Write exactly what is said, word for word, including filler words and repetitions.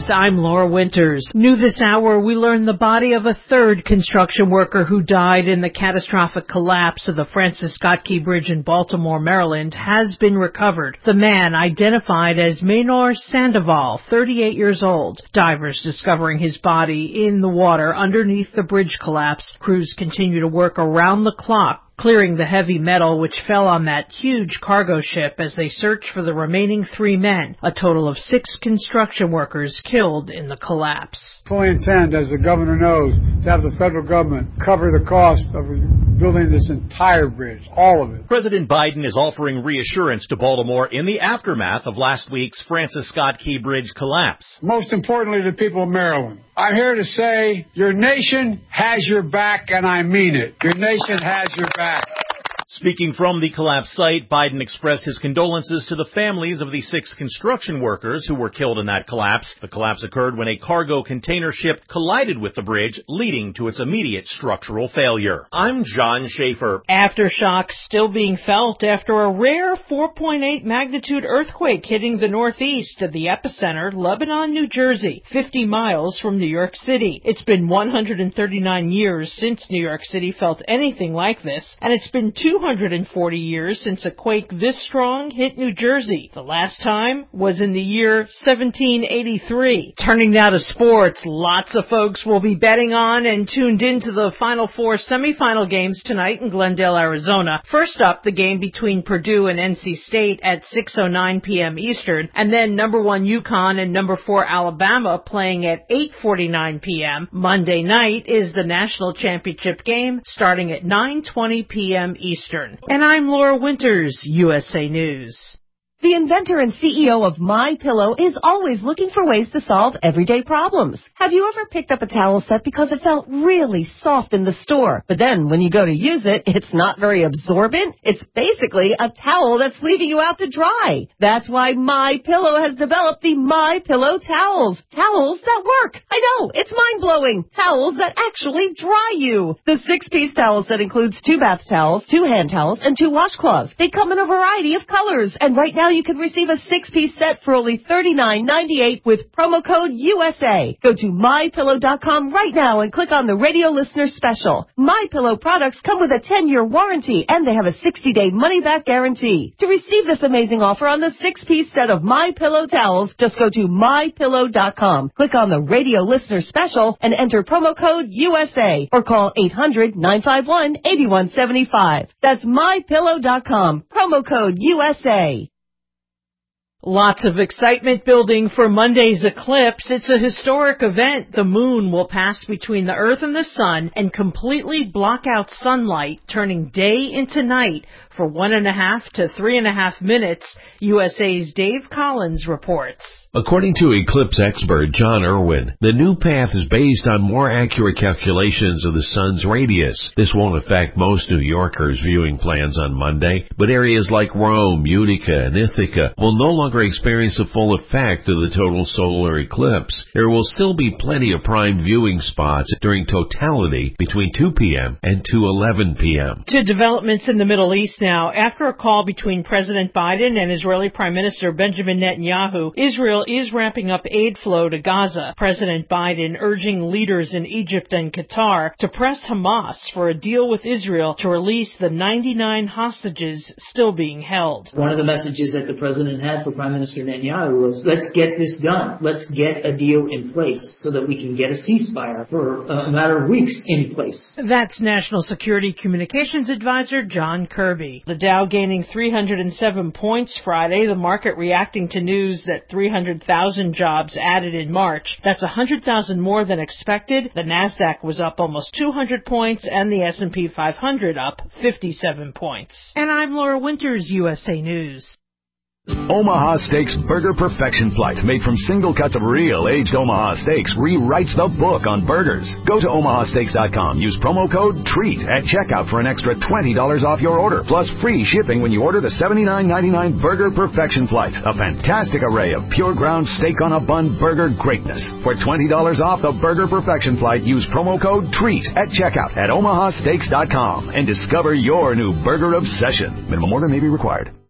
News, I'm Laura Winters. New this hour, we learn the body of a third construction worker who died in the catastrophic collapse of the Francis Scott Key Bridge in Baltimore, Maryland, has been recovered. The man, identified as Maynor Sandoval, thirty-eight years old. Divers discovering his body in the water underneath the bridge collapse. Crews continue to work around the clock, clearing the heavy metal which fell on that huge cargo ship as they search for the remaining three men, a total of six construction workers killed in the collapse. Fully intend, as the governor knows, to have the federal government cover the cost of building this entire bridge, all of it. President Biden is offering reassurance to Baltimore in the aftermath of last week's Francis Scott Key Bridge collapse. Most importantly to the people of Maryland, I'm here to say your nation has your back, and I mean it. Your nation has your back. Speaking from the collapse site, Biden expressed his condolences to the families of the six construction workers who were killed in that collapse. The collapse occurred when a cargo container ship collided with the bridge, leading to its immediate structural failure. I'm John Schaefer. Aftershocks still being felt after a rare four point eight magnitude earthquake hitting the northeast of the epicenter, Lebanon, New Jersey, fifty miles from New York City. It's been one hundred thirty-nine years since New York City felt anything like this, and it's been two hundred forty years since a quake this strong hit New Jersey. The last time was in the year seventeen eighty-three. Turning now to sports, lots of folks will be betting on and tuned into the Final Four semifinal games tonight in Glendale, Arizona. First up, the game between Purdue and N C State at six oh nine p.m. Eastern, and then number one UConn and number four Alabama playing at eight forty-nine p.m. Monday night is the national championship game starting at nine twenty p.m. Eastern. And I'm Laura Winters, U S A News. The inventor and C E O of MyPillow is always looking for ways to solve everyday problems. Have you ever picked up a towel set because it felt really soft in the store, but then when you go to use it, it's not very absorbent? It's basically a towel that's leaving you out to dry. That's why MyPillow has developed the MyPillow towels. Towels that work. I know, it's mind-blowing. Towels that actually dry you. The six-piece towel set includes two bath towels, two hand towels, and two washcloths. They come in a variety of colors, and right now you can receive a six-piece set for only thirty-nine ninety-eight with promo code U S A. Go to my pillow dot com right now and click on the radio listener special. MyPillow products come with a ten-year warranty, and they have a sixty-day money-back guarantee. To receive this amazing offer on the six-piece set of MyPillow towels, just go to my pillow dot com, click on the radio listener special, and enter promo code U S A, or call eight hundred nine five one eight one seven five. That's my pillow dot com, promo code U S A. Lots of excitement building for Monday's eclipse. It's a historic event. The moon will pass between the Earth and the sun and completely block out sunlight, turning day into night for one and a half to three and a half minutes, U S A's Dave Collins reports. According to eclipse expert John Irwin, the new path is based on more accurate calculations of the sun's radius. This won't affect most New Yorkers' viewing plans on Monday, but areas like Rome, Utica, and Ithaca will no longer experience the full effect of the total solar eclipse. There will still be plenty of prime viewing spots during totality between two p.m. and two eleven p.m. To developments in the Middle East now. After a call between President Biden and Israeli Prime Minister Benjamin Netanyahu, Israel is ramping up aid flow to Gaza. President Biden urging leaders in Egypt and Qatar to press Hamas for a deal with Israel to release the ninety-nine hostages still being held. One of the messages that the president had for Prime Minister Netanyahu was, let's get this done. Let's get a deal in place so that we can get a ceasefire for a matter of weeks in place. That's National Security Communications Advisor John Kirby. The Dow gaining three hundred seven points Friday, the market reacting to news that three hundred thousand jobs added in March. That's one hundred thousand more than expected. The Nasdaq was up almost two hundred points and the S and P five hundred up fifty-seven points. And I'm Laura Winters, U S A News. Omaha Steaks Burger Perfection Flight, made from single cuts of real aged Omaha steaks, rewrites the book on burgers. Go to omaha steaks dot com. Use promo code TREAT at checkout for an extra twenty dollars off your order, plus free shipping when you order the seventy-nine ninety-nine Burger Perfection Flight. A fantastic array of pure ground steak on a bun burger greatness. For twenty dollars off the Burger Perfection Flight, use promo code TREAT at checkout at omaha steaks dot com and discover your new burger obsession. Minimum order may be required.